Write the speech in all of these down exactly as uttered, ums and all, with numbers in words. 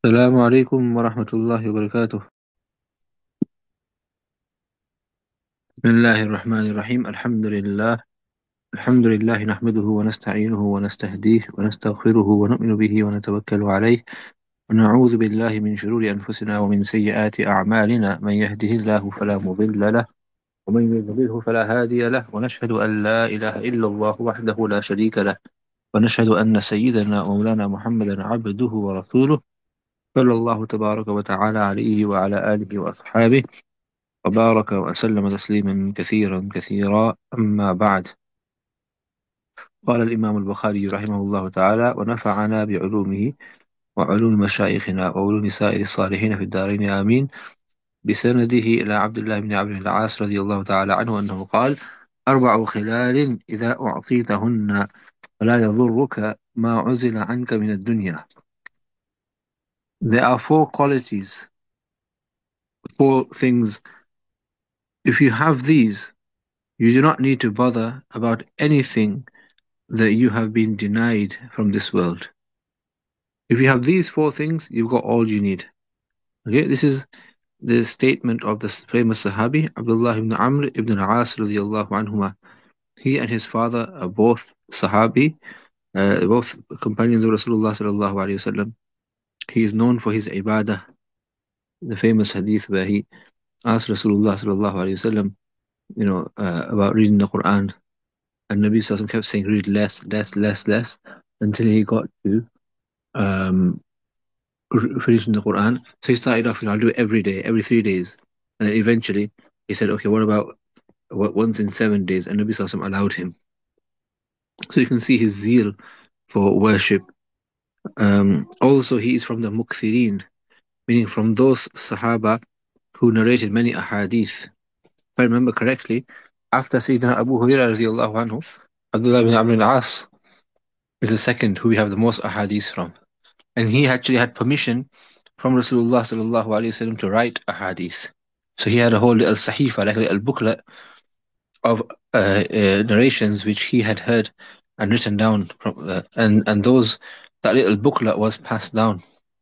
السلام عليكم ورحمة الله وبركاته. بسم الله الرحمن الرحيم. الحمد لله الحمد لله نحمده ونستعينه ونستهديه ونستغفره ونؤمن به ونتوكل عليه ونعوذ بالله من شرور أنفسنا ومن سيئات أعمالنا. من يهده الله فلا مضل له ومن يضلله فلا هادي له، ونشهد أن لا إله إلا الله وحده لا شريك له، ونشهد أن سيدنا ومولانا محمدا عبده ورسوله، صلى الله تبارك وتعالى عليه وعلى آله وأصحابه وبارك وسلم تسليما كثيرا كثيرا. أما بعد، قال الإمام البخاري رحمه الله تعالى: ونفعنا بعلومه وعلوم مشايخنا وعلوم سائر الصالحين في الدارين آمين. بسنده إلى عبد الله بن عمرو بن العاص رضي الله تعالى عنه أنه قال: أربع خلال إذا أعطيتهن فلا يضرك ما عزل عنك من الدنيا. There are four qualities, four things. If you have these, you do not need to bother about anything that you have been denied from this world. If you have these four things, you've got all you need. Okay, this is the statement of the famous Sahabi Abdullah ibn Amr ibn al-As radiyallahu anhuma. He and his father are both Sahabi, uh, both companions of Rasulullah sallallahu alayhi wasallam. He is known for his ibadah, the famous hadith where he asked Rasulullah sallallahu alayhi wasallam, you know, uh, about reading the Quran, and Nabi sallallahu alayhi wasallam kept saying, read less, less, less, less, until he got to um, finishing the Quran. So he started off, you know, I'll do it every day, every three days. And then eventually he said, okay, what about what, once in seven days? And Nabi Sallallahu Alaihi Wasallam allowed him. So you can see his zeal for worship. Um, also, he is from the Mukthirin, meaning from those Sahaba who narrated many ahadith. If I remember correctly, after Sayyidina Abu Hurairah radiallahu anhu, Abdullah ibn Amr al-As is the second who we have the most ahadith from. And he actually had permission from Rasulullah sallallahu alaihi wasallam to write a hadith. So he had a whole little sahifa, like a little booklet of uh, uh, narrations which he had heard and written down from, uh, and and those that little booklet was passed down.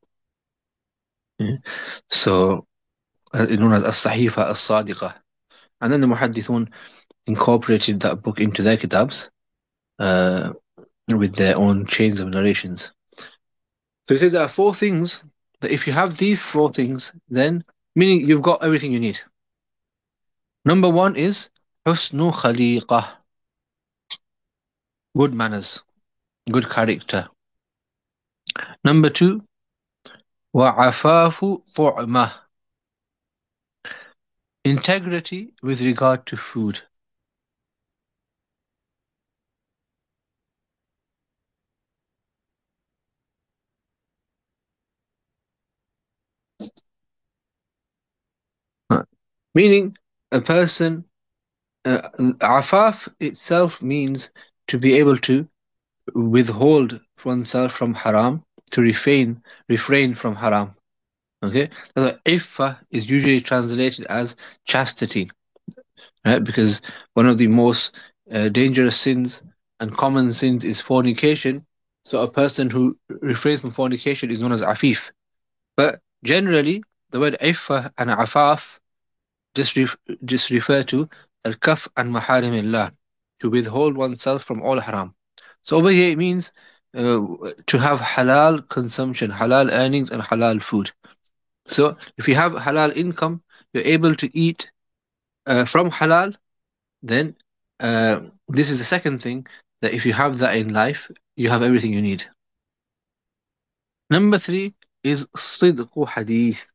Yeah. So uh, known as as-sahifa as-sadiqa. And then the muhaddithun incorporated that book into their kitabs uh, with their own chains of narrations. So he said there are four things that if you have these four things, then meaning you've got everything you need. Number one is husnu khaliqah, good manners, good character. Number two, wa'afafu tu'mah, integrity with regard to food. Meaning a person, uh, afaf itself means to be able to withhold oneself from haram, to refrain refrain from haram. Okay, so iffa is usually translated as chastity, right? Because one of the most uh, dangerous sins and common sins is fornication. So a person who refrains from fornication is known as afif. But generally, the word iffa and afaf just ref- just refer to al-kaf and maharimillah, to withhold oneself from all haram. So over here it means uh, to have halal consumption, halal earnings and halal food. So if you have halal income, you're able to eat uh, from halal, then uh, this is the second thing, that if you have that in life, you have everything you need. Number three is sidqu hadith.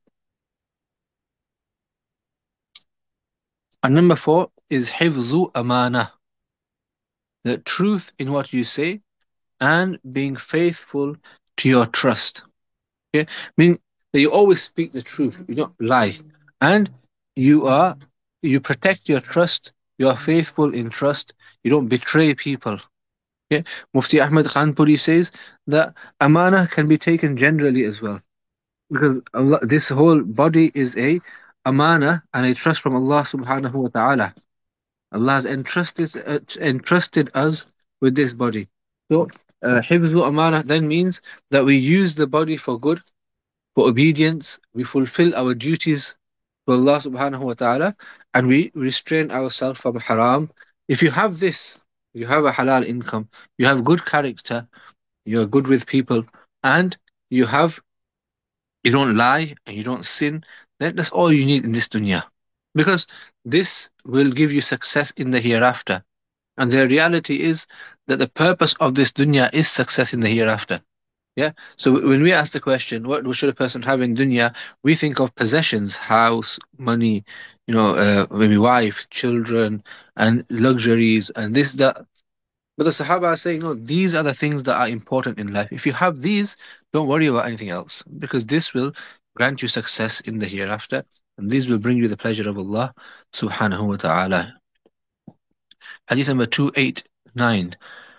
And number four is hifzu amana, the truth in what you say and being faithful to your trust. Okay, meaning that you always speak the truth, you don't lie, and you are you protect your trust. You are faithful in trust. You don't betray people. Okay, Mufti Ahmad Khanpuri says that amana can be taken generally as well, because Allah, this whole body is a amana and a trust from Allah subhanahu wa ta'ala. Allah has entrusted uh, entrusted us with this body. So, uh, hifzu amana then means that we use the body for good, for obedience, we fulfill our duties to Allah subhanahu wa ta'ala, and we restrain ourselves from haram. If you have this, you have a halal income, you have good character, you're good with people, and you have you don't lie and you don't sin, then that's all you need in this dunya. Because this will give you success in the hereafter. And the reality is that the purpose of this dunya is success in the hereafter. Yeah. So when we ask the question, what, what should a person have in dunya? We think of possessions, house, money, you know, uh, maybe wife, children, and luxuries, and this, that. But the Sahaba are saying, no, these are the things that are important in life. If you have these, don't worry about anything else, because this will grant you success in the hereafter, and these will bring you the pleasure of Allah subhanahu wa ta'ala. Hadith number two eighty-nine.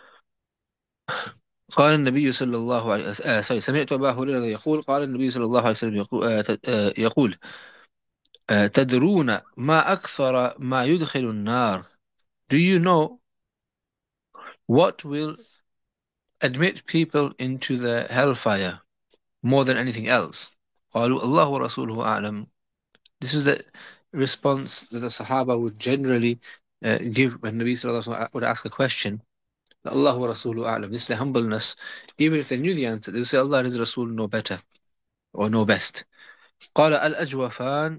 قال النبي صلى الله عليه وسلم آه sorry سمعت أبا هريرة يقول قال النبي صلى الله عليه وسلم يقول, آه آه يقول آه تدرون ما أكثر ما يدخل النار. Do you know what will admit people into the hellfire more than anything else? قالوا الله ورسوله أعلم. This is the response that the Sahaba would generally uh, give when Nabi sallallahu alaihi wasallam would ask a question. Allah wa Rasuluhu a'lam. This is the humbleness. Even if they knew the answer, they would say Allah and His Rasul know better or know best. قال الأجوفان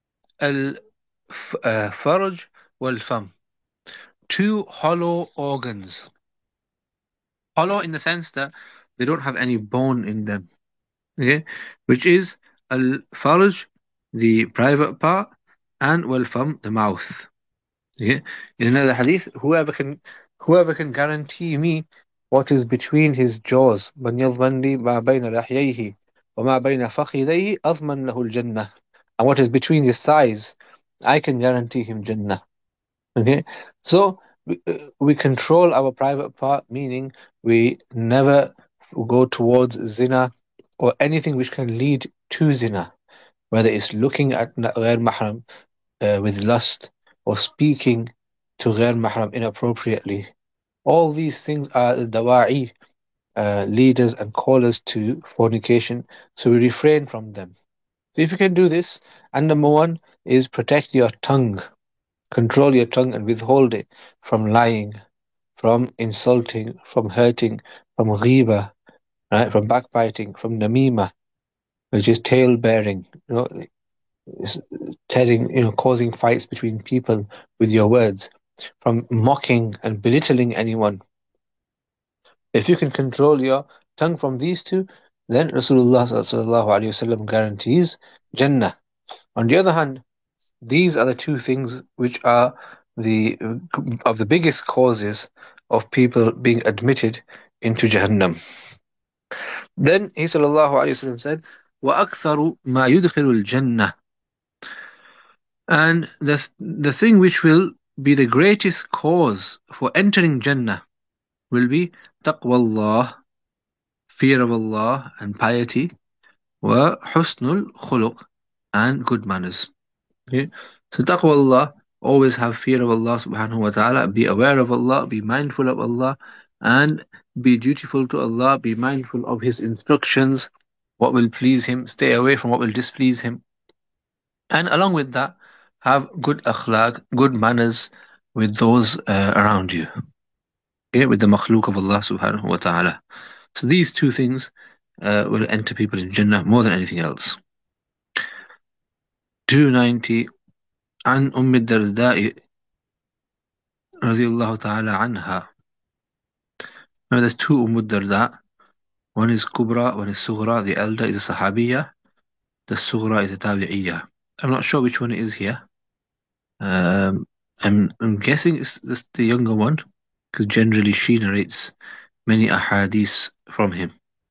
الفرج والفم. Two hollow organs. Hollow in the sense that they don't have any bone in them. Okay? Which is al-farj, the private part, and wal-fam, the mouth. Okay? In another hadith, whoever can whoever can guarantee me what is between his jaws, من يضمن لي ما بين لحييه وما بين فخذيه أضمن له الجنة. And what is between his thighs, I can guarantee him Jannah. Okay? So we, uh, we control our private part, meaning we never go towards zina or anything which can lead to zina, whether it's looking at غير mahram uh, with lust or speaking to غير mahram inappropriately. All these things are dawa'i, uh, leaders and callers to fornication, so we refrain from them. So if you can do this, and number one is protect your tongue, control your tongue and withhold it from lying, from insulting, from hurting, from ghiba, right, from backbiting, from namima, which is tale bearing, you know, telling, you know, causing fights between people with your words, from mocking and belittling anyone. If you can control your tongue from these two, then Rasulullah sallallahu alaihi wasallam guarantees Jannah. On the other hand, these are the two things which are the of the biggest causes of people being admitted into Jahannam. Then he sallallahu alaihi wasallam said, وَأَكْثَرُ مَا يُدْخِلُ الْجَنَّةِ. And the the thing which will be the greatest cause for entering Jannah will be taqwa Allah, fear of Allah and piety, wa husnul khuluq, and good manners. Okay? So taqwa Allah, always have fear of Allah subhanahu wa ta'ala, be aware of Allah, be mindful of Allah, and be dutiful to Allah, be mindful of His instructions, what will please Him, stay away from what will displease Him. And along with that, have good akhlaq, good manners with those uh, around you. Okay, with the makhluk of Allah subhanahu wa ta'ala. So these two things uh, will enter people in Jannah more than anything else. two ninety. عن أم الدرداء رضي الله تعالى عنها. Now there's two Umm al-Darda. One is Kubra, one is Sughra. The elder is a Sahabiya. The Sughra is a Tabi'iyya. I'm not sure which one it is here. Um, I'm, I'm guessing it's, it's the younger one, because generally she narrates many ahadith from him.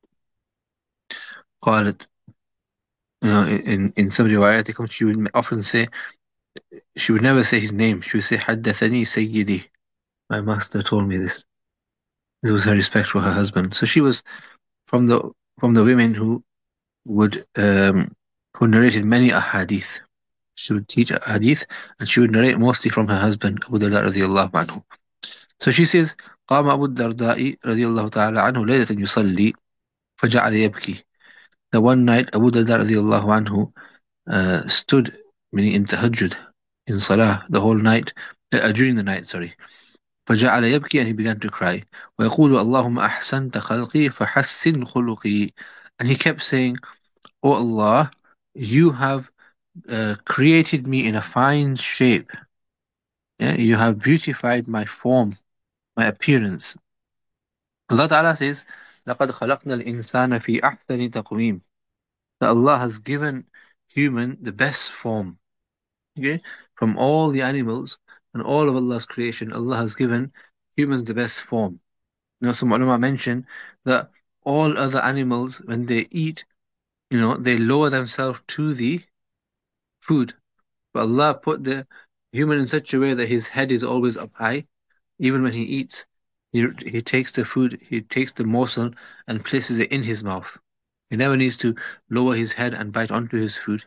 قالت, you know, in, in some riwayat, she would often say, she would never say his name. She would say, حدثني سيدي. My master told me this. This was her respect for her husband. So she was from the from the women who would um, who narrated many ahadith. She would teach hadith, and she would narrate mostly from her husband, Abu Darda radiyallahu anhu. So she says, قام أبو الدرداء رضي الله تعالى عنه ليلة يصلي فجعل يبكي. that one night Abu Darda radiallahu anhu uh, stood meaning in tahajjud, in salah, the whole night, uh, during the night, sorry. فجعل يبكي and he began to cry. ويقول اللهم أحسنت خلقي فحسن خلقي. And he kept saying, "O Allah, you have uh, created me in a fine shape. Yeah, you have beautified my form, my appearance." Allah Ta'ala says, لَقَدْ خَلَقْنَا الْإِنسَانَ فِي أَحْسَنِ تَقْوِيمٍ. That Allah has given human the best form. Okay? From all the animals and all of Allah's creation, Allah has given humans the best form. You know, some ulama mention that all other animals, when they eat, you know, they lower themselves to the food. But Allah put the human in such a way that his head is always up high. Even when he eats, he, he takes the food, he takes the morsel and places it in his mouth. He never needs to lower his head and bite onto his food.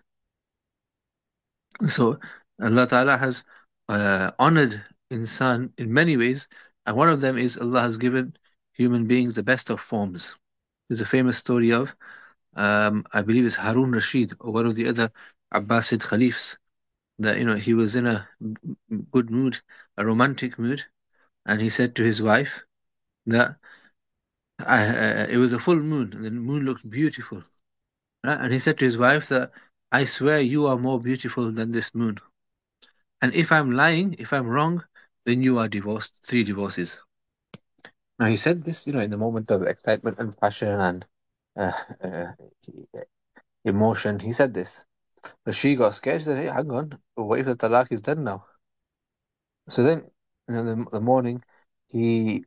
So Allah Ta'ala has uh, honored insan in many ways, and one of them is Allah has given human beings the best of forms. There's a famous story of, um, I believe it's Harun Rashid or one of the other Abbasid Khalifs, that you know he was in a good mood, a romantic mood, and he said to his wife that I, uh, it was a full moon, and the moon looked beautiful. Right? And he said to his wife that I swear you are more beautiful than this moon. And if I'm lying, if I'm wrong, then you are divorced, three divorces. Now he said this, you know, in the moment of excitement and passion and uh, uh, emotion. He said this. But she got scared. She said, "Hey, hang on. What if the talaq is done now?" So then, you know, the, the morning, he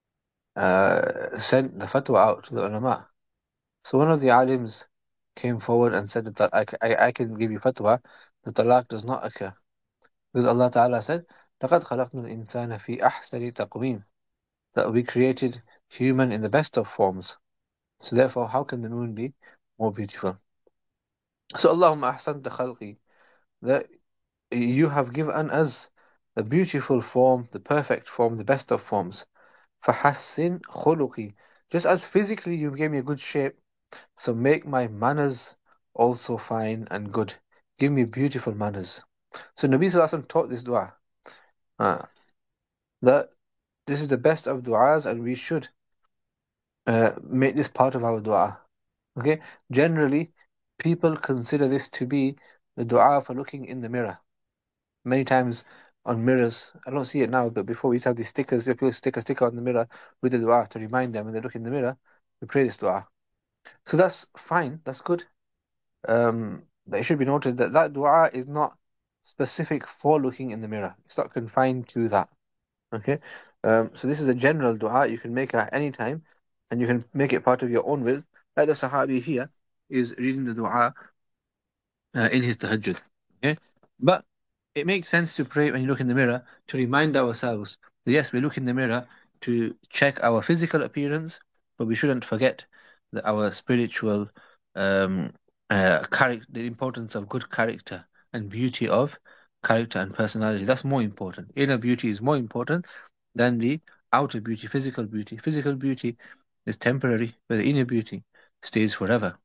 uh, sent the fatwa out to the ulama. So one of the alims came forward and said that I, I, I can give you fatwa. The talaq does not occur. Because Allah Ta'ala said, لَقَدْ خَلَقْنَا الْإِنسَانَ فِي أَحْسَنِ تَقْوِيمٍ. That we created human in the best of forms. So therefore, how can the moon be more beautiful? So Allahumma ahsanta khalqi, that you have given us the beautiful form, the perfect form, the best of forms. فَحَسِّنْ خُلُقِي. Just as physically you gave me a good shape, so make my manners also fine and good. Give me beautiful manners. So Nabi Sallallahu Alaihi Wasallam taught this dua. Uh, that this is the best of du'as and we should uh, make this part of our dua. Okay? Generally, people consider this to be the dua for looking in the mirror. Many times on mirrors, I don't see it now, but before we used to have these stickers, people stick a sticker on the mirror with the dua to remind them when they look in the mirror, we pray this dua. So that's fine, that's good. Um, but it should be noted that that dua is not specific for looking in the mirror. It's not confined to that. Okay? Um, so this is a general dua you can make at any time, and you can make it part of your own will. Like the Sahabi here is reading the dua uh, in his tahajjud. Okay? But it makes sense to pray when you look in the mirror to remind ourselves that yes, we look in the mirror to check our physical appearance, but we shouldn't forget that our spiritual um, uh, character, the importance of good character and beauty of character and personality. That's more important. Inner beauty is more important than the outer beauty, physical beauty. Physical beauty is temporary, but the inner beauty stays forever.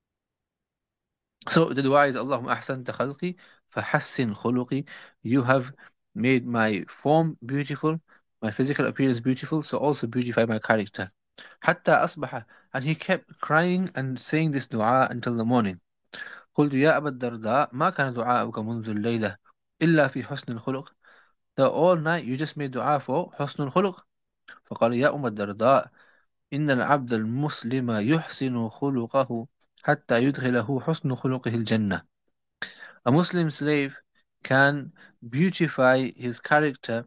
So the dua is Allahumma ahsanta khalqi fahassin khuluqi. You have made my form beautiful, my physical appearance beautiful, so also beautify my character. Hatta asbaha. And he kept crying and saying this dua until the morning. قلت يا أبا الدرداء ما كان دعاؤك منذ الليلة إلا في حسن الخلق. The all night you just made dua for حسن الخلق. فقال يا أم الدرداء إن العبد المسلم يحسن خلقه حتى يدخله حسن خلقه الجنة. A Muslim slave can beautify his character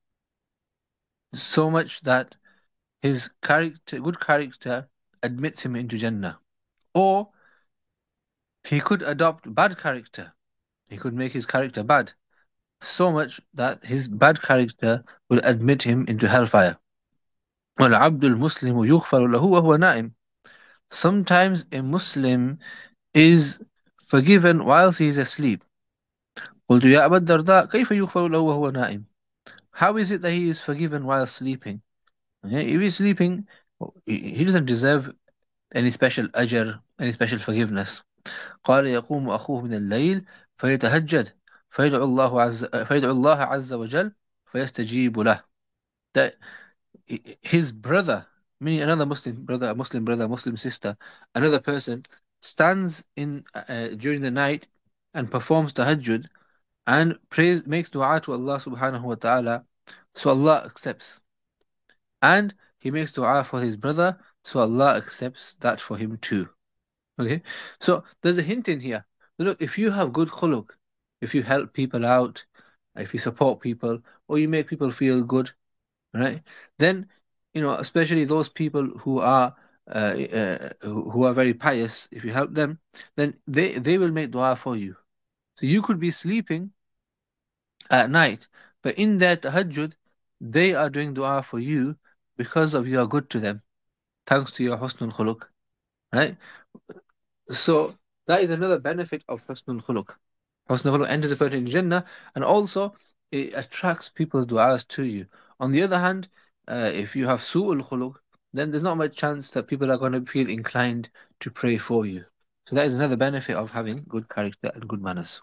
so much that his character, good character admits him into Jannah. Or he could adopt bad character. He could make his character bad so much that his bad character will admit him into hellfire. وَالْعَبْدُ الْمُسْلِمُ يُغْفَرُ لَهُ وَهُوَ نَائِمٌ. Sometimes a Muslim is forgiven whilst he is asleep. قلت يا أبا الدرداء كيف يغفر له وهو نائم. How is it that he is forgiven while sleeping? Okay, if he's sleeping, he he doesn't deserve any special ajr any special forgiveness. قال يقوم أخوه من الليل فيتهجد فيدعو الله عز فيدعو الله عز وجل فيستجيب له. That his brother, meaning another Muslim brother, a Muslim brother, a Muslim sister, another person stands in uh, during the night and performs tahajjud and prays, makes dua to Allah subhanahu wa ta'ala, so Allah accepts. And he makes dua for his brother, so Allah accepts that for him too. Okay, so there's a hint in here. Look, if you have good khuluq, if you help people out, if you support people, or you make people feel good, right? Then, you know, especially those people who are uh, uh, who are very pious, if you help them, then they they will make dua for you. So you could be sleeping at night, but in their tahajjud, they are doing dua for you because of you are good to them, thanks to your husnul khuluq, right? So that is another benefit of husnul khuluq. Husnul khuluq enters the person in Jannah, and also it attracts people's du'as to you. On the other hand, uh, if you have su'ul khuluq, then there's not much chance that people are going to feel inclined to pray for you. So that is another benefit of having good character and good manners.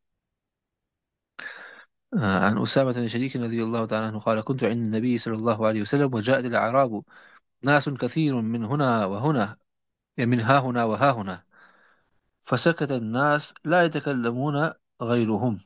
آه، عن أسامة بن شريك رضي الله تعالى عنه قال كنت عند النبي صلى الله عليه وسلم وجاءت الأعراب ناس كثير من هنا وهنا من ها هنا وها هنا فسكت الناس لا يتكلمون غيرهم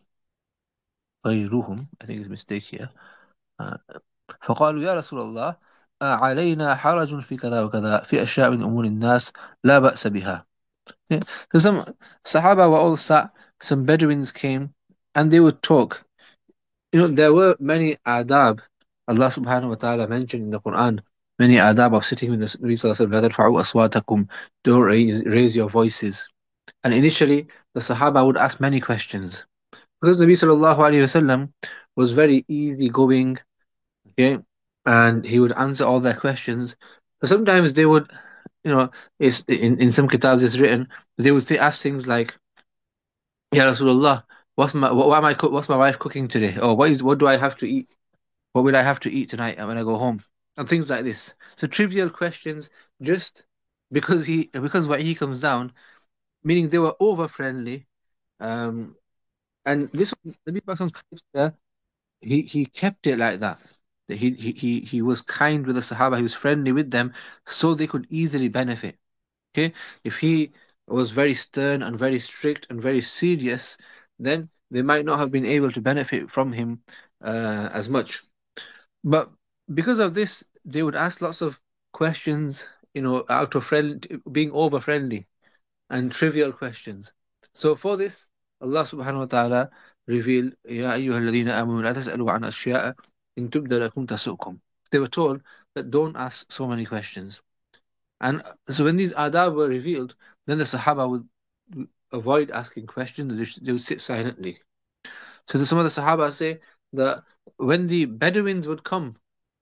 غيرهم I think it's a mistake here آه، فقالوا يا رسول الله علينا حرج في كذا وكذا في أشياء من أمور الناس لا بأس بها. Yeah. So some Sahaba were all sat, some Bedouins came and they would talk. You know, there were many adab Allah subhanahu wa ta'ala mentioned in the Quran, many adab of sitting with the Nabi sallallahu alaihi wasallam, لا ترفعوا don't raise, raise your voices. And initially, the Sahaba would ask many questions. Because Nabi sallallahu alaihi wasallam was very easygoing, okay, and he would answer all their questions. So sometimes they would, you know, it's in, in some kitabs it's written, they would say ask things like, Ya Rasulullah, what's my what, what am I cook, what's my wife cooking today? Or what is what do I have to eat? What will I have to eat tonight when I go home? And things like this. So trivial questions, just because he because what he comes down, meaning they were over friendly. Um, and this Nabi Muhammad's character, he he kept it like that. That He he he he was kind with the Sahaba. He was friendly with them, so they could easily benefit. Okay, if he was very stern and very strict and very serious, then they might not have been able to benefit from him uh, as much. But because of this, they would ask lots of questions, you know, out of friend being over friendly and trivial questions. So for this, Allah subhanahu wa ta'ala revealed, Ya ayyuhalladhina amanu la tas'alu an ashya'a in tubda lakum tasu'kum. They were told that don't ask so many questions. And so when these adab were revealed, then the Sahaba would avoid asking questions, they should- they would sit silently. So the, some of the Sahaba say that when the Bedouins would come,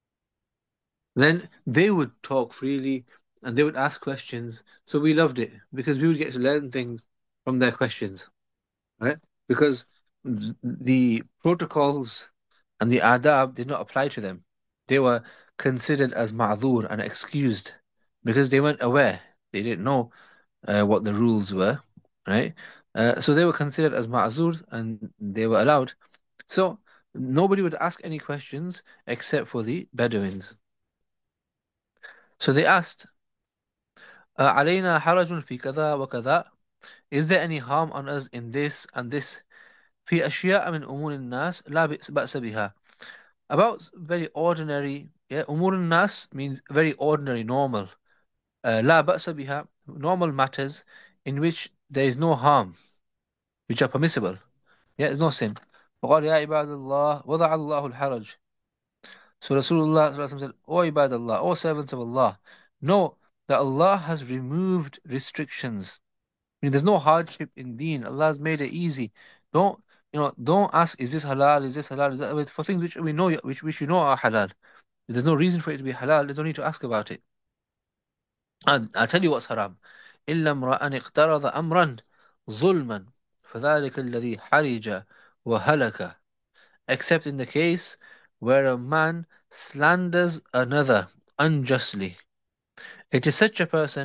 then they would talk freely and they would ask questions. So we loved it because we would get to learn things from their questions, right? Because th- the protocols and the adab did not apply to them. They were considered as ma'dhur and excused because they weren't aware. They didn't know uh, what the rules were, right? Uh, so they were considered as ma'zur and they were allowed. So nobody would ask any questions except for the Bedouins. So they asked, uh, علينا حرج في كذا وكذا. Is there any harm on us in this and this? في أشياء من أمور الناس لا بأس بأس بها. About very ordinary, yeah, أمور الناس means very ordinary, normal. Uh, لا بأس بها, normal matters in which there is no harm, which are permissible. Yeah, there's no sin. فقال يا عباد الله وضع الله الحرج. So Rasulullah sallallahu alaihi wasallam said, O ibad Allah, O servants of Allah, know that Allah has removed restrictions. I mean, there's no hardship in deen. Allah has made it easy. Don't, you know, don't ask, is this halal, is this halal, is that, for things which we know, which, which you know are halal. If there's no reason for it to be halal, there's no need to ask about it. And I'll tell you what's haram. إلا امرأ اقترض أمرا ظلما فذلك الذي حرج وهلك. Except in the case where a man slanders another unjustly. It is such a person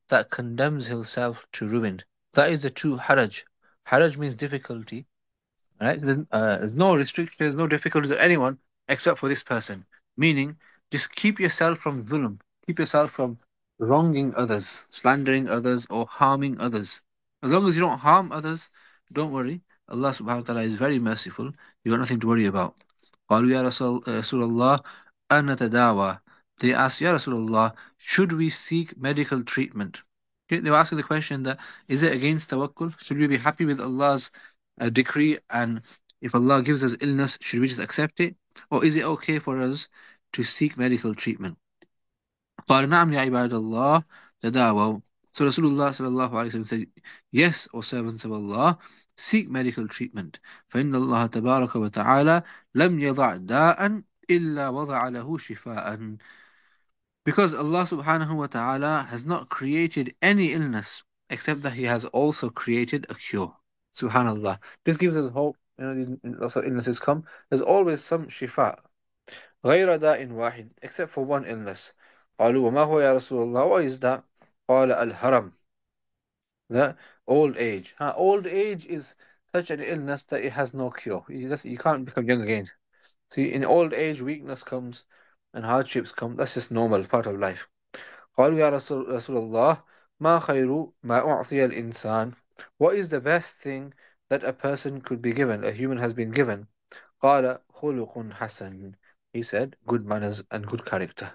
that condemns himself to ruin. That is the true haraj. Haraj means difficulty. Right? There's, uh, there's no restriction, there's no difficulties of anyone except for this person. Meaning, just keep yourself from zulm. Keep yourself from wronging others, slandering others, or harming others. As long as you don't harm others, don't worry. Allah subhanahu wa ta'ala is very merciful. You got nothing to worry about. قالوا يا رسول uh, رسول الله أن نتداوى. They asked, Ya Rasulullah, should we seek medical treatment? Okay, they were asking the question that, is it against tawakkul? Should we be happy with Allah's a decree, and if Allah gives us illness, should we just accept it? Or is it okay for us to seek medical treatment? قال نعم يا عباد الله تداووا. So Rasulullah sallallahu alayhi wa sallam said, yes, O servants of Allah, seek medical treatment. فإن الله تبارك وتعالى لم يضع داء إلا وضع له شفاء. Because Allah subhanahu wa ta'ala has not created any illness except that He has also created a cure. Subhanallah. This gives us hope. You know, these lots of illnesses come. There's always some shifa. غير داء واحد, except for one illness. قالوا وما هو يا رسول الله? What is that? قال الهرم. The old age. Huh? Old age is such an illness that it has no cure. You, just, you can't become young again. See, in old age, weakness comes and hardships come. That's just normal, part of life. قالوا يا رسول, رسول الله ما خير ما أعطي الإنسان? What is the best thing that a person could be given, a human has been given? قال خلق حسن. He said, good manners and good character.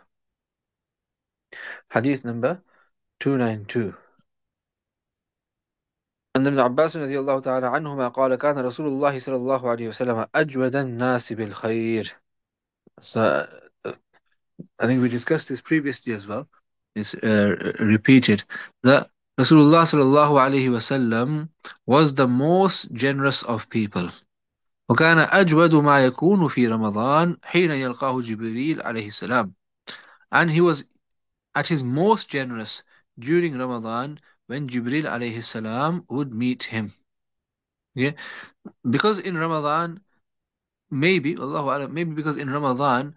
Hadith number two ninety-two. عن ابن عباس رضي الله تعالى عنهما قال كان رسول الله صلى الله عليه وسلم أجود الناس بالخير. So, uh, I think we discussed this previously as well. It's uh, repeated that Rasulullah sallallahu alayhi wasallam was the most generous of people. وكان أجود ما يكون في رمضان حين يلقاه جبريل عليه السلام. And he was at his most generous during Ramadan when Jibril alayhi salam would meet him. Yeah? Because in Ramadan, maybe, Allahu Alam, maybe because in Ramadan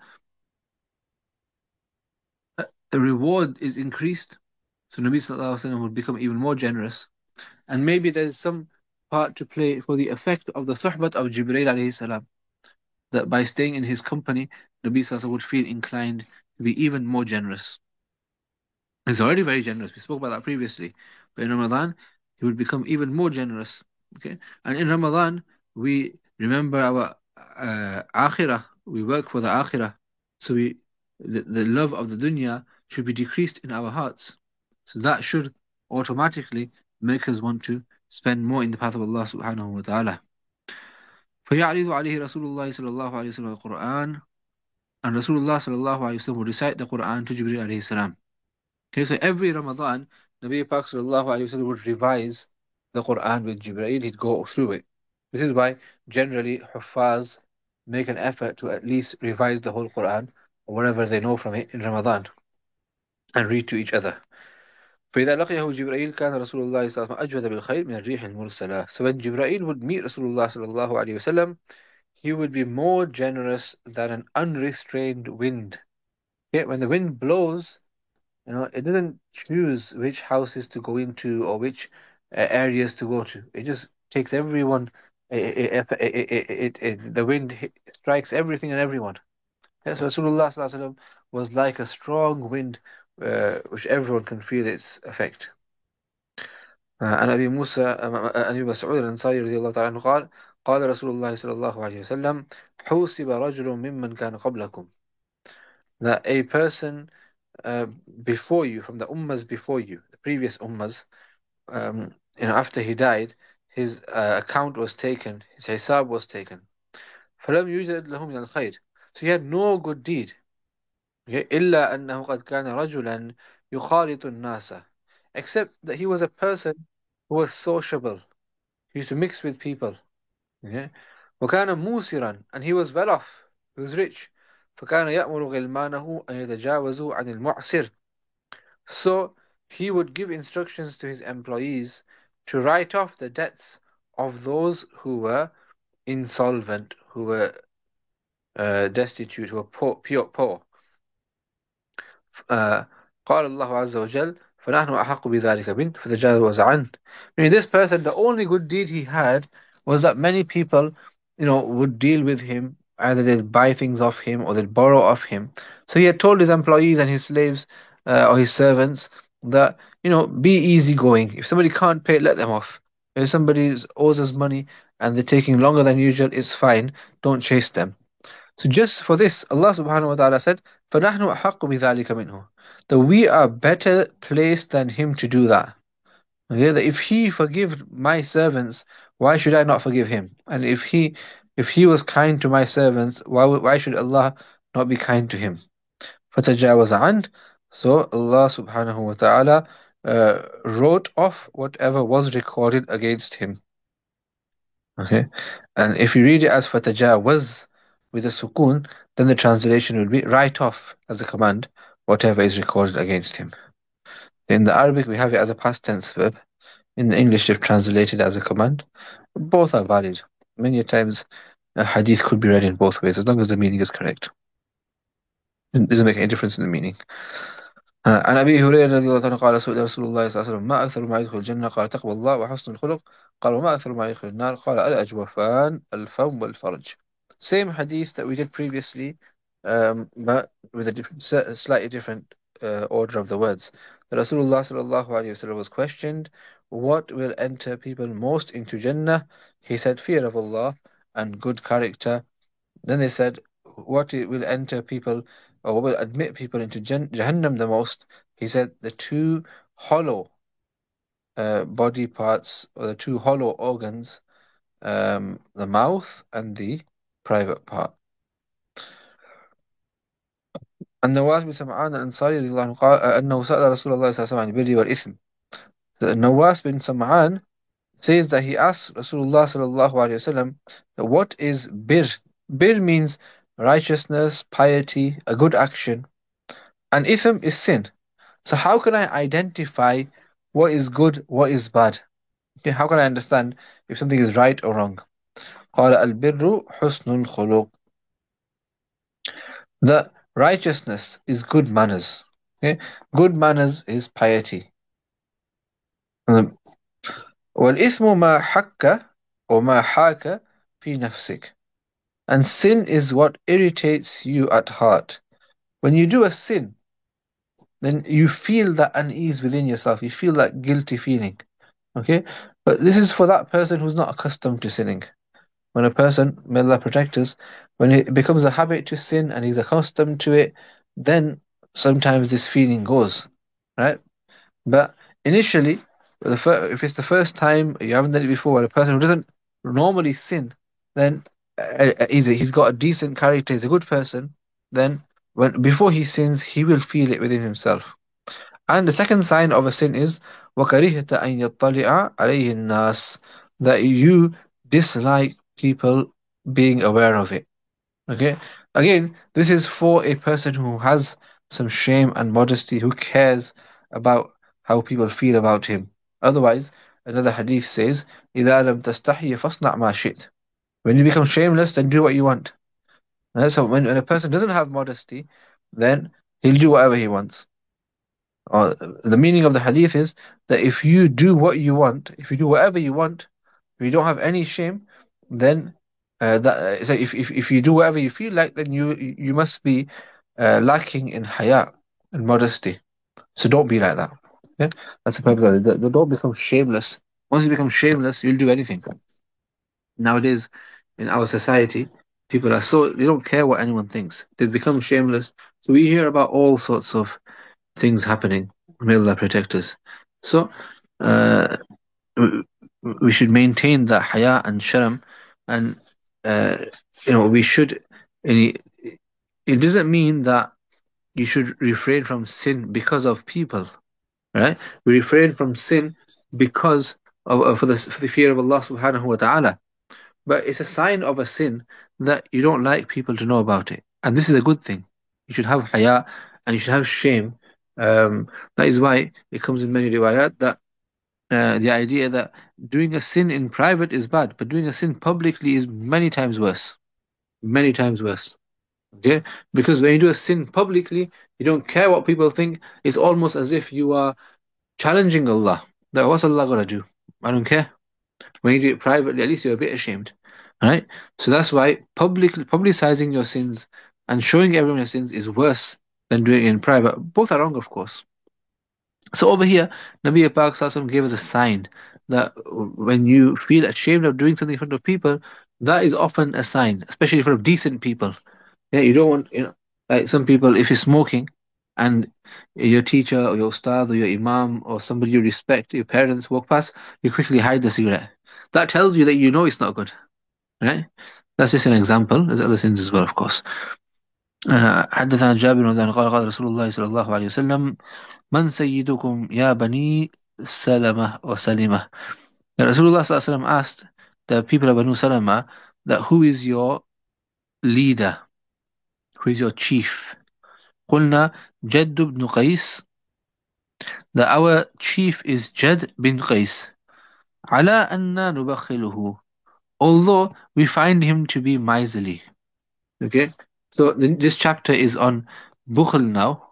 uh, the reward is increased, so Nabi sallallahu alayhi wa sallam would become even more generous. And maybe there's some part to play for the effect of the suhbat of Jibril alayhi salam, that by staying in his company, Nabi sallallahu alayhi wa sallam would feel inclined to be even more generous. He's already very generous. We spoke about that previously. But in Ramadan, he would become even more generous. Okay, and in Ramadan, we remember our uh, akhirah. We work for the akhirah. So we, the, the love of the dunya should be decreased in our hearts. So that should automatically make us want to spend more in the path of Allah subhanahu wa ta'ala. فيعرض عليه رسول الله صلى الله عليه وسلم القرآن, and Rasulullah صلى الله عليه وسلم would recite the Quran to Jibreel alayhi salam. Okay, so every Ramadan, Nabi Pak sallallahu alayhi wa sallam would revise the Quran with Jibreel. He'd go through it. This is why generally Huffaz make an effort to at least revise the whole Quran or whatever they know from it in Ramadan and read to each other. فإذا لقيه جبرائيل كان رسول الله صلى الله عليه وسلم أجود بالخير من الريح المرسلة. So when Jibreel would meet Rasulullah sallallahu alayhi wa sallam, he would be more generous than an unrestrained wind. Okay, when the wind blows, you know, it doesn't choose which houses to go into or which uh, areas to go to. It just takes everyone. It, it, it, it, it, the wind hit, strikes everything and everyone. Yes, Rasulullah sallallahu alaihi wasallam was like a strong wind, uh, which everyone can feel its effect. عن أبي موسى عن أبي مسعود الأنصاري رضي الله تعالى عنه قال قال رسول الله صلى الله عليه وسلم حوسب رجل ممن كان قبلكم. That a person uh, before you, from the ummahs before you, the previous ummahs, um, you know, after he died, his uh, account was taken, his hisab was taken. فلم يوجد له من الخير. So he had no good deed. Okay? إلا أنه قد كان رجلا يخالط الناس. Except that he was a person who was sociable. He used to mix with people. Okay? وكان موسرا, and he was well off. He was rich. فكان يأمر غلمانه أن يتجاوزوا عن المعسر. So he would give instructions to his employees to write off the debts of those who were insolvent, who were uh, destitute, who were poor, pure, poor. Uh, قال الله عز وجل فَنَحْنُ أَحَقُّ بِذَلِكَ مِنْهُ فَتَجَاوَزَ عَنْهُ. Meaning this person, the only good deed he had was that many people, you know, would deal with him. Either they'd buy things off him or they'd borrow off him. So he had told his employees and his slaves uh, or his servants that, you know, be easygoing. If somebody can't pay, let them off. If somebody owes us money and they're taking longer than usual, it's fine. Don't chase them. So just for this, Allah subhanahu wa ta'ala said, فَنَحْنُ أَحَقُّ بِذَلِكَ مِنْهُ. That we are better placed than him to do that. Okay, that if he forgive my servants, why should I not forgive him? And if he if he was kind to my servants, why would- why should Allah not be kind to him? فَتَجَاوَزَ عَنْهُ. So Allah subhanahu wa ta'ala uh, wrote off whatever was recorded against him. Okay, and if you read it as fatajawaz with a sukoon, then the translation would be write off as a command whatever is recorded against him. In the Arabic, we have it as a past tense verb. In the English, if translated as a command, both are valid. Many times, a hadith could be read in both ways as long as the meaning is correct. It doesn't make any difference in the meaning. آه، عن أبي هريرة رضي الله عنه قال سئل رسول الله صلى الله عليه وسلم ما أكثر ما يدخل الجنة قال تقوى الله وحسن الخلق قال وما أكثر ما يدخل النار قال الأجوفان الفم والفرج. Same hadith that we did previously, um, but with a different, slightly different uh, order of the words. The Rasulullah sallallahu alaihi wasallam was questioned, what will enter people most into Jannah? He said, fear of Allah and good character. Then they said, what it will enter people or what will admit people into Jahannam the most? He said, the two hollow uh, body parts or the two hollow organs, um, the mouth and the private part. And Nawas bin Sam'an al-Ansari رضي الله عنه قال أنه سأل رسول الله صلى الله عليه وسلم عن البر والإثم. Nawas bin Sam'an says that he asked Rasulullah sallallahu alaihi wasallam, what is bir? Bir means righteousness, piety, a good action, and ithm is sin. So how can I identify what is good, what is bad? Okay, how can I understand if something is right or wrong? قال البر حسن الخلق. The righteousness is good manners. Okay, good manners is piety. Um, والإثم ما حك وما حاك في نفسك. And sin is what irritates you at heart. When you do a sin, then you feel that unease within yourself. You feel that guilty feeling. Okay? But this is for that person who's not accustomed to sinning. When a person, may Allah protect us, when it becomes a habit to sin and he's accustomed to it, then sometimes this feeling goes. Right? But initially, the fir- if it's the first time, you haven't done it before, a person who doesn't normally sin, then uh, uh, he's, a, he's got a decent character, he's a good person, then when before he sins, he will feel it within himself. And the second sign of a sin is وَكَرِهْتَ أَنْ يَطَّلِعَ عَلَيْهِ النَّاسِ, that you dislike people being aware of it. Okay? Again, this is for a person who has some shame and modesty, who cares about how people feel about him. Otherwise, another hadith says, إِذَا لَمْ تَسْتَحْيِ فَاصْنَعْ مَا شِئْتَ. When you become shameless, then do what you want. And so when, when a person doesn't have modesty, then he'll do whatever he wants. Or the meaning of the hadith is that if you do what you want, if you do whatever you want, if you don't have any shame, then uh, that so if, if if you do whatever you feel like, then you you must be uh, lacking in haya and modesty. So don't be like that. Yeah, that's the purpose of it. Don't become shameless. Once you become shameless, you'll do anything. Nowadays, in our society, people are so they don't care what anyone thinks. They've become shameless. So we hear about all sorts of things happening. May Allah protect us. So, uh, we should maintain that haya and sharam, and uh, you know we should. It, it doesn't mean that you should refrain from sin because of people, right? We refrain from sin because of, of for the for the fear of Allah Subhanahu wa Taala. But it's a sign of a sin that you don't like people to know about it, and this is a good thing. You should have haya and you should have shame. Um, that is why it comes in many riwayat that uh, the idea that doing a sin in private is bad, but doing a sin publicly is many times worse. Many times worse. Okay? Because when you do a sin publicly, you don't care what people think. It's almost as if you are challenging Allah. That what's Allah gonna do? I don't care. When you do it privately, at least you're a bit ashamed, right? So that's why public publicizing your sins and showing everyone your sins is worse than doing it in private. Both are wrong, of course. So over here, Nabi Pak Sallallahu Alaihi Wasallam gave us a sign that when you feel ashamed of doing something in front of people, that is often a sign, especially in front of decent people. Yeah, you don't want, you know, like some people, if you're smoking and your teacher or your ustad or your imam or somebody you respect, your parents walk past, you quickly hide the cigarette. That tells you that you know it's not good, right? That's just an example. There's other sins as well, of course. آه، حدثنا جابر بن قال قال رسول الله صلى الله عليه وسلم من سيدكم يا بني سلمة or سلمة. That Rasulullah صلى الله عليه وسلم asked the people of Banu Salama that who is your leader, who is your chief. قلنا جد بن قيس, that our chief is Jad bin Qais. على أن نبخله, although we find him to be miserly. Okay, so the, this chapter is on bukhl now.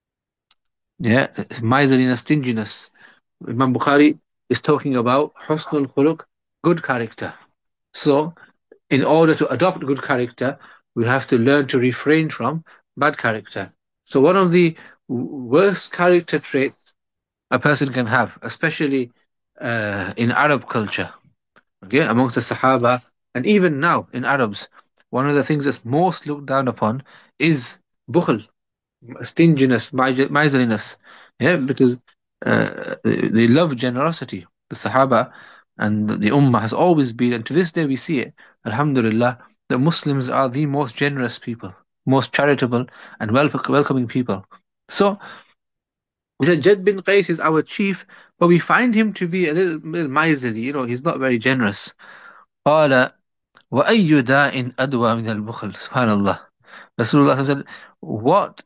Yeah, miserliness, stinginess. Imam Bukhari is talking about husnul khuluq, good character. So, in order to adopt good character, we have to learn to refrain from bad character. So, one of the worst character traits a person can have, especially uh, in Arab culture, okay, amongst the Sahaba, and even now in Arabs, one of the things that's most looked down upon is bukhl, stinginess, miserliness. Yeah, because uh, they love generosity. The Sahaba and the Ummah has always been, and to this day we see it, Alhamdulillah, the Muslims are the most generous people, most charitable and wel welcoming people. So, we said Jad bin Qais is our chief, but we find him to be a little, little miserly, you know, he's not very generous. قال وأي داء أدوى من البخل. Subhanallah. Rasulullah said, what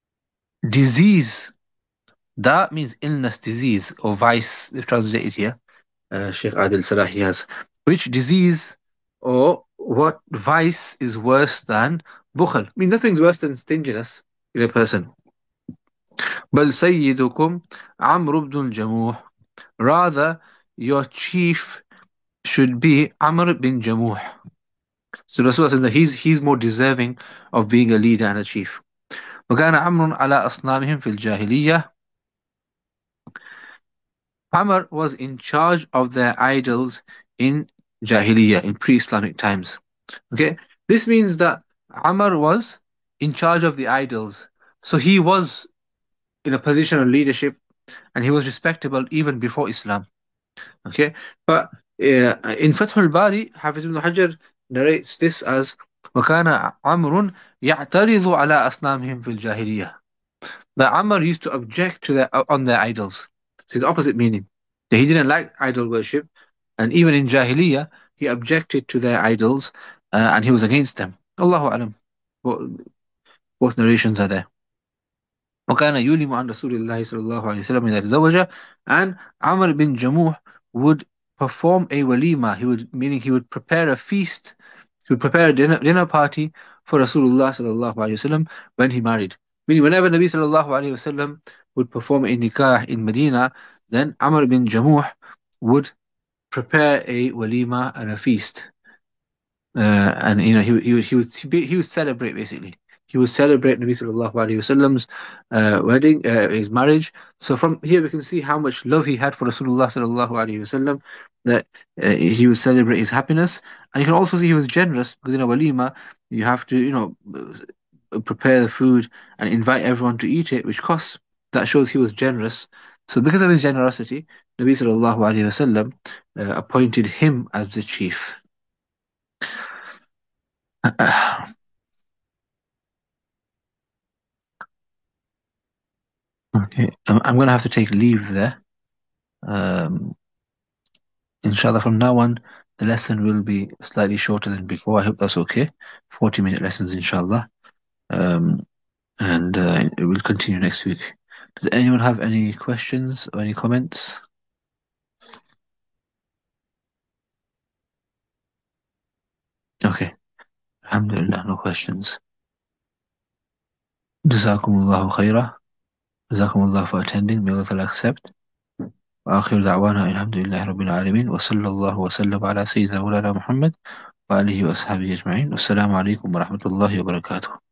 disease, that means illness, disease, or vice, if translated here, uh, Sheikh Adil Salahi has. Which disease or what vice is worse than bukhl? I mean, nothing's worse than stinginess in a person. بل سيدكم عمرو بن الجموح. Rather, your chief should be Amr bin Jamuh. So Rasulullah says that he's, he's more deserving of being a leader and a chief. وكان عمرو على أصنامهم في الجاهلية. Amr was in charge of their idols in Jahiliyyah, in pre-Islamic times. Okay, this means that Amr was in charge of the idols. So he was in a position of leadership and he was respectable even before Islam. Okay, but uh, in Fath al-Bari, Hafiz ibn Hajar narrates this as وَكَانَ عَمْرٌ يَعْتَرِضُ عَلَى أَصْنَامِهِمْ فِي الْجَاهِلِيَّةِ. That Amr used to object to their, on their idols. So the opposite meaning. That he didn't like idol worship, and even in Jahiliyyah, he objected to their idols, uh, and he was against them. Allahu Alam. Both narrations are there. وكان يُلِمُ عن رسول الله صلى الله عليه وسلم إذا تزوج, and Amr bin Jamuh would perform a walima. He would, meaning he would prepare a feast, he would prepare a dinner, dinner party for Rasulullah sallallahu alaihi wasallam when he married. Meaning whenever Nabi sallallahu alaihi wasallam would perform a nikah in Medina, then Amr bin Jamuh would prepare a walima and a feast. Uh, and you know he he would he would he would celebrate basically. He would celebrate Nabi sallallahu alaihi wasallam's uh, wedding, uh, his marriage. So from here we can see how much love he had for Rasulullah sallallahu alaihi wasallam, that uh, he would celebrate his happiness. And you can also see he was generous, because in a walima you have to, you know, uh, prepare the food and invite everyone to eat it, which costs. That shows he was generous. So because of his generosity, Nabi sallallahu alaihi wasallam uh, appointed him as the chief. Okay, I'm, I'm going to have to take leave there. Um, inshallah, from now on, the lesson will be slightly shorter than before. I hope that's okay. forty minute lessons, inshallah. Um, and uh, it will continue next week. Does anyone have any questions or any comments? Okay. Alhamdulillah, no questions. Jazakumullahu khairah. Jazakumullah for attending. May Allah accept. وآخر دعوانا أن الحمد لله رب العالمين، وصلى الله وسلم على سيدنا مولانا محمد وآله وأصحابه أجمعين. والسلام عليكم ورحمة الله وبركاته.